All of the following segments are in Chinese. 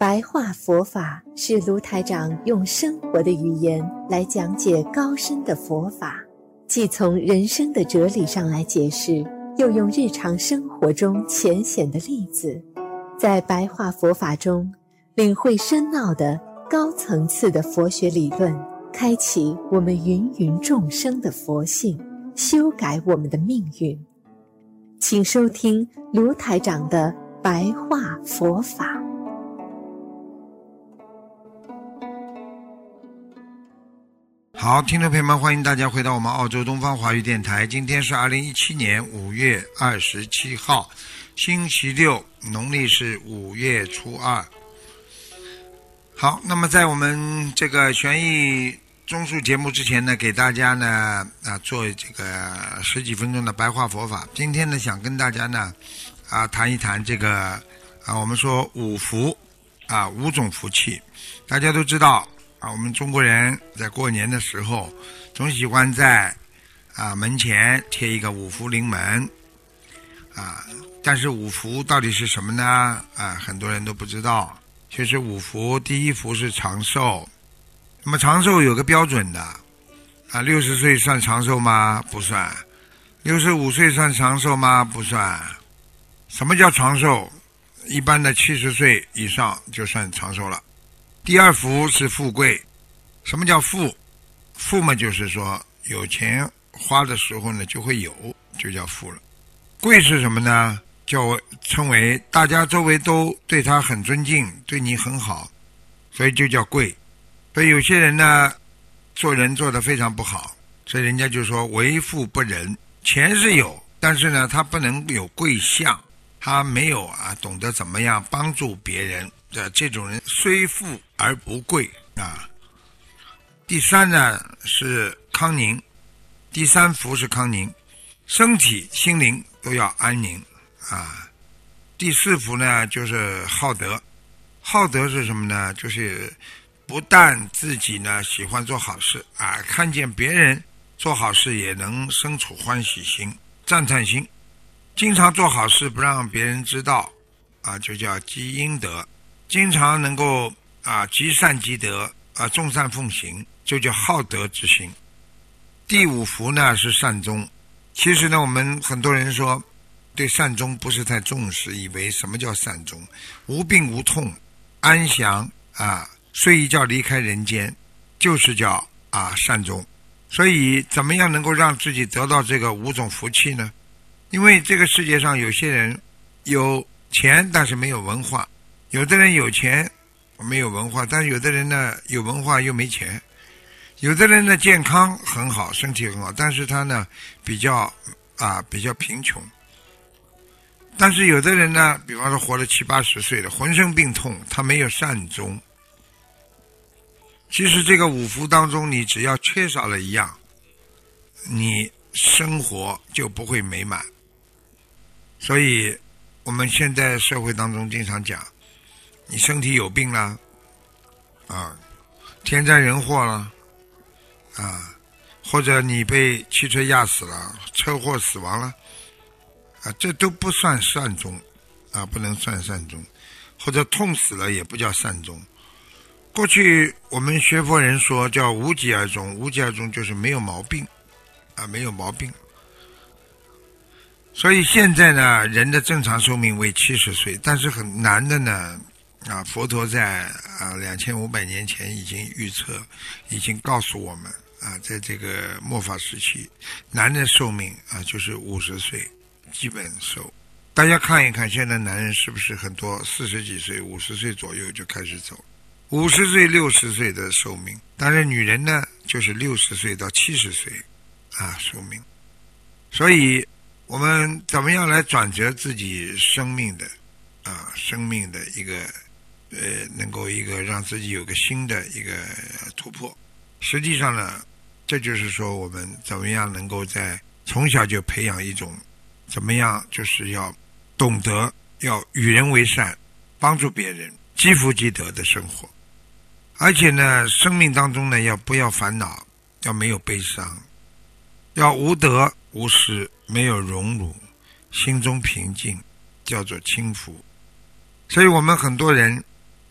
白话佛法是卢台长用生活的语言来讲解高深的佛法，既从人生的哲理上来解释，又用日常生活中浅显的例子，在白话佛法中领会深奥的高层次的佛学理论，开启我们芸芸众生的佛性，修改我们的命运。请收听卢台长的白话佛法。 好，听众朋友们，欢迎大家回到我们澳洲东方华语电台。今天是2017年5月27号，星期六，农历是5月初2。好，那么在我们这个悬疑综述节目之前呢，给大家呢做这个10几分钟的白话佛法。今天呢，想跟大家呢谈一谈这个我们说五福5种福气。大家都知道我们中国人在过年的时候总喜欢在门前贴一个五福临门但是五福到底是什么呢？很多人都不知道。其实五福，第一福是长寿。那么长寿有个标准的60岁算长寿吗？不算。65岁算长寿吗？不算。什么叫长寿？一般的70岁以上就算长寿了。第二福是富贵。什么叫富？富嘛，就是说有钱花的时候呢就会有，就叫富了。贵是什么呢？就称为大家周围都对他很尊敬，对你很好，所以就叫贵。所以有些人呢做人做得非常不好，所以人家就说为富不仁。钱是有，但是呢他不能有贵相，他没有懂得怎么样帮助别人的这种人虽富而不贵第三呢是康宁。第三福是康宁，身体心灵都要安宁第四福呢就是好德。好德是什么呢？就是不但自己呢喜欢做好事看见别人做好事也能生出欢喜心、赞叹心，经常做好事不让别人知道就叫积阴德。经常能够积善积德众善奉行，就叫好德之心。第五福呢是善终。其实呢我们很多人说对善终不是太重视，以为什么叫善终？无病无痛，安详睡一觉离开人间，就是叫善终。所以怎么样能够让自己得到这个5种福气呢？因为这个世界上有些人有钱但是没有文化，有的人有钱没有文化，但是有的人呢有文化又没钱，有的人呢健康很好，身体很好，但是他呢比较贫穷。但是有的人呢，比方说活了70、80岁的，浑身病痛，他没有善终。其实这个五福当中，你只要缺少了一样，你生活就不会美满。所以我们现在社会当中经常讲，你身体有病了天灾人祸了或者你被汽车压死了，车祸死亡了这都不算善终不能算善终。或者痛死了也不叫善终。过去我们学佛人说叫无疾而终，无疾而终就是没有毛病没有毛病。所以现在呢人的正常寿命为70岁，但是很难的呢佛陀在2500年前已经预测，已经告诉我们在这个末法时期男人寿命就是50岁基本寿。大家看一看现在男人是不是很多40几岁50岁左右就开始走，50岁60岁的寿命。当然女人呢就是60岁到70岁寿命。所以我们怎么样来转折自己生命的一个能够一个让自己有个新的一个突破。实际上呢这就是说我们怎么样能够在从小就培养一种怎么样就是要懂得要与人为善，帮助别人，积福积德的生活。而且呢生命当中呢要不要烦恼，要没有悲伤，要无得无失，没有荣辱，心中平静，叫做轻福。所以我们很多人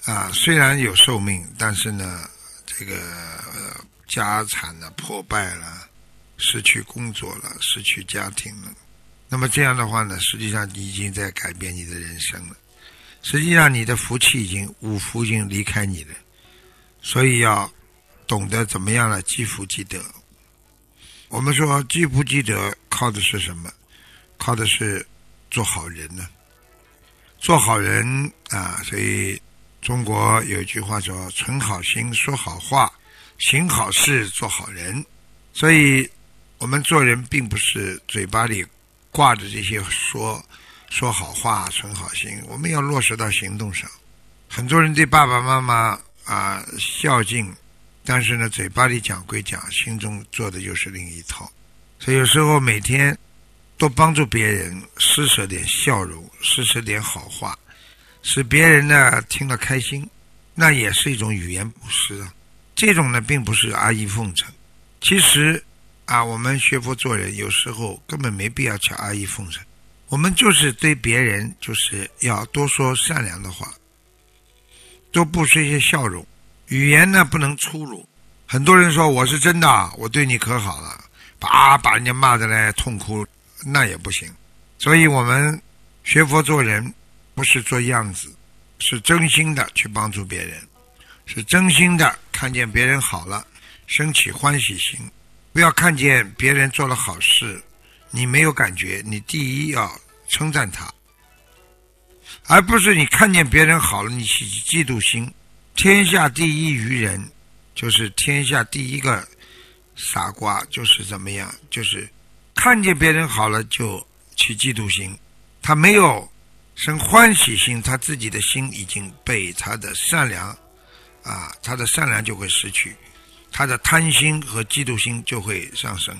虽然有寿命，但是呢这个家产呢破败了，失去工作了，失去家庭了，那么这样的话呢，实际上你已经在改变你的人生了，实际上你的福气五福已经离开你了，所以要懂得怎么样来积福积德。我们说积福积德靠的是什么？靠的是做好人呢。做好人所以中国有一句话说，存好心，说好话，行好事，做好人。所以我们做人并不是嘴巴里挂着这些说好话，存好心，我们要落实到行动上。很多人对爸爸妈妈孝敬，但是呢嘴巴里讲归讲，心中做的又是另一套。所以有时候每天多帮助别人，施舍点笑容，施舍点好话，使别人呢听了开心，那也是一种语言布施啊。这种呢并不是阿谀奉承。其实我们学佛做人有时候根本没必要去阿谀奉承，我们就是对别人就是要多说善良的话，多布施一些笑容，语言呢不能粗鲁。很多人说我是真的，我对你可好了，把人家骂得来痛哭，那也不行。所以我们学佛做人不是做样子，是真心的去帮助别人，是真心的看见别人好了升起欢喜心。不要看见别人做了好事你没有感觉，你第一要称赞他，而不是你看见别人好了你起嫉妒心。天下第一愚人，就是天下第一个傻瓜，就是怎么样，就是看见别人好了就起嫉妒心，他没有生欢喜心，他自己的心已经被他的善良他的善良就会失去，他的贪心和嫉妒心就会上升。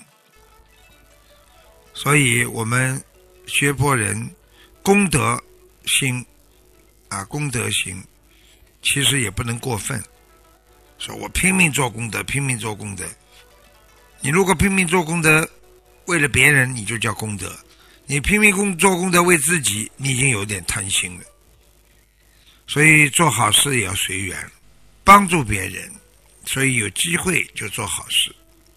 所以我们学佛人功德心功德心其实也不能过分，说我拼命做功德，拼命做功德。你如果拼命做功德为了别人，你就叫功德；你拼命做功德为自己，你已经有点贪心了。所以做好事也要随缘，帮助别人，所以有机会就做好事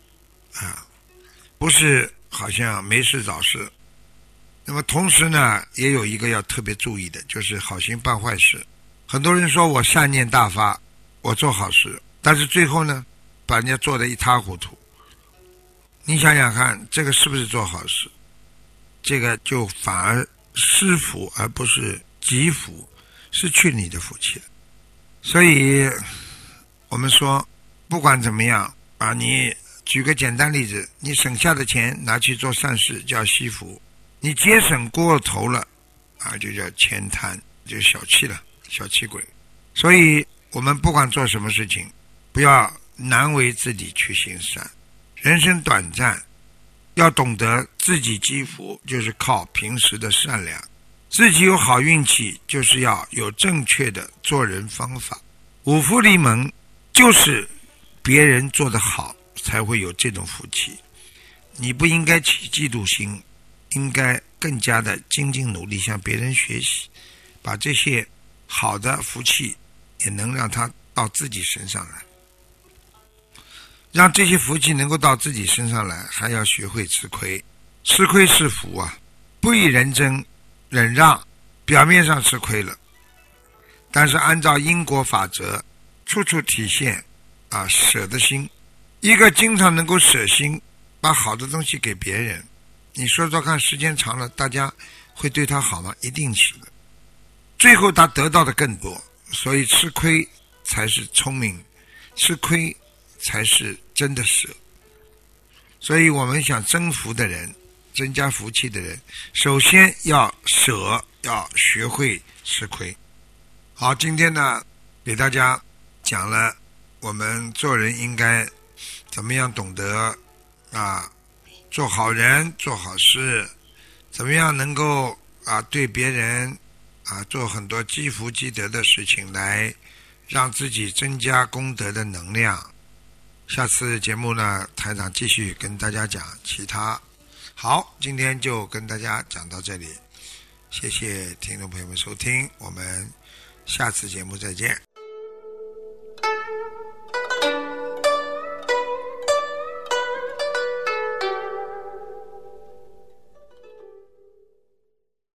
不是好像没事找事。那么同时呢也有一个要特别注意的，就是好心办坏事。很多人说我善念大发，我做好事，但是最后呢把人家做得一塌糊涂。你想想看，这个是不是做好事？这个就反而失福而不是积福，失去你的福气了。所以我们说不管怎么样你举个简单例子，你省下的钱拿去做善事叫惜福，你节省过头了就叫悭贪，就小气了，小气鬼。所以我们不管做什么事情，不要难为自己去行善。人生短暂，要懂得自己积福就是靠平时的善良，自己有好运气就是要有正确的做人方法。五福临门就是别人做得好才会有这种福气。你不应该起嫉妒心，应该更加的精进努力向别人学习，把这些好的福气也能让它到自己身上来。让这些福气能够到自己身上来，还要学会吃亏。吃亏是福不以人争，忍让，表面上吃亏了，但是按照因果法则处处体现舍的心。一个经常能够舍心，把好的东西给别人，你说说看，时间长了大家会对他好吗？一定是的。最后他得到的更多。所以吃亏才是聪明，吃亏才是真的舍。所以我们想增福的人，增加福气的人，首先要舍，要学会吃亏。好，今天呢给大家讲了我们做人应该怎么样懂得做好人做好事，怎么样能够对别人做很多积福积德的事情，来让自己增加功德的能量。下次节目呢台长继续跟大家讲其他。好，今天就跟大家讲到这里，谢谢听众朋友们收听，我们下次节目再见。